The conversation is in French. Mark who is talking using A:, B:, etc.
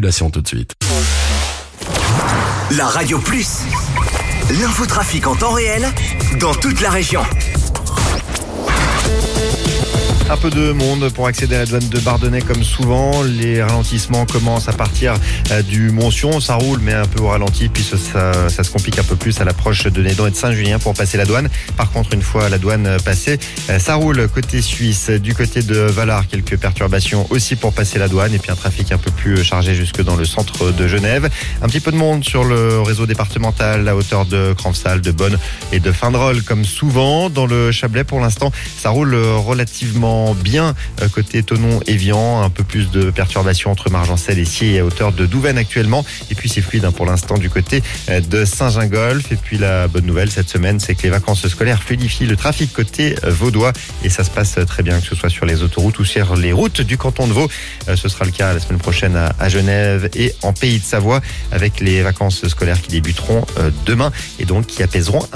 A: circulation tout de suite.
B: La Radio Plus, l'infotrafic en temps réel dans toute la région.
C: Un peu de monde pour accéder à la douane de Bardonnay comme souvent. Les ralentissements commencent à partir du Montsion. Ça roule mais un peu au ralenti puisque ça se complique un peu plus à l'approche de Nédon et de Saint-Julien pour passer la douane. Par contre, une fois la douane passée, ça roule côté suisse. Du côté de Valar, quelques perturbations aussi pour passer la douane et puis un trafic un peu plus chargé jusque dans le centre de Genève. Un petit peu de monde sur le réseau départemental à hauteur de Cranfsal, de Bonne et de Findrol comme souvent. Dans le Chablais, pour l'instant, ça roule relativement bien côté Thonon-Évian, un peu plus de perturbations entre Margencel et Sciez et à hauteur de Douvaine actuellement, et puis c'est fluide pour l'instant du côté de Saint-Gingolph. Et puis la bonne nouvelle cette semaine, c'est que les vacances scolaires fluidifient le trafic côté vaudois et ça se passe très bien, que ce soit sur les autoroutes ou sur les routes du canton de Vaud. Ce sera le cas la semaine prochaine à Genève et en Pays de Savoie, avec les vacances scolaires qui débuteront demain et donc qui apaiseront